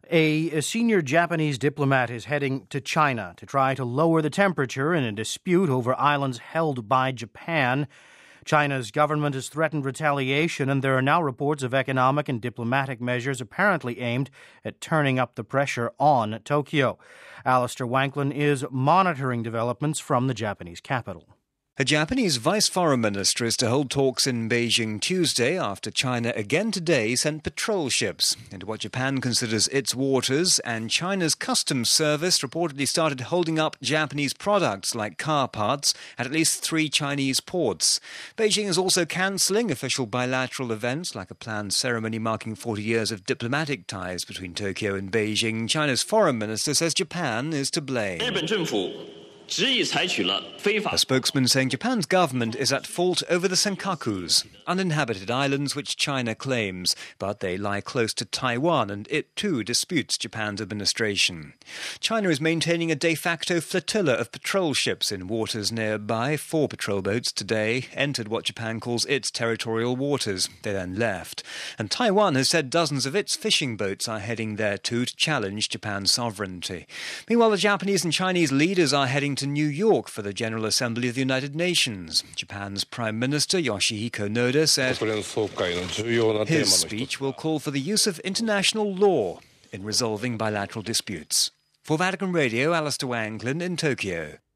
A senior Japanese diplomat is heading to China to try to lower the temperature in a dispute over islands held by Japan. China's government has threatened retaliation, and there are now reports of economic and diplomatic measures apparently aimed at turning up the pressure on Tokyo. Alistair Wanklyn is monitoring developments from the Japanese capital. A Japanese vice foreign minister is to hold talks in Beijing Tuesday after China again today sent patrol ships into what Japan considers its waters, and China's customs service reportedly started holding up Japanese products like car parts at least 3 Chinese ports. Beijing is also cancelling official bilateral events like a planned ceremony marking 40 years of diplomatic ties between Tokyo and Beijing. China's foreign minister says Japan is to blame. A spokesman saying Japan's government is at fault over the Senkakus, uninhabited islands which China claims, but they lie close to Taiwan, and it too disputes Japan's administration. China is maintaining a de facto flotilla of patrol ships in waters nearby. 4 patrol boats today entered what Japan calls its territorial waters. They then left. And Taiwan has said dozens of its fishing boats are heading there too to challenge Japan's sovereignty. Meanwhile, the Japanese and Chinese leaders are heading to New York for the General Assembly of the United Nations. Japan's Prime Minister Yoshihiko Noda said his speech will call for the use of international law in resolving bilateral disputes. For Vatican Radio, Alistair Wanklyn in Tokyo.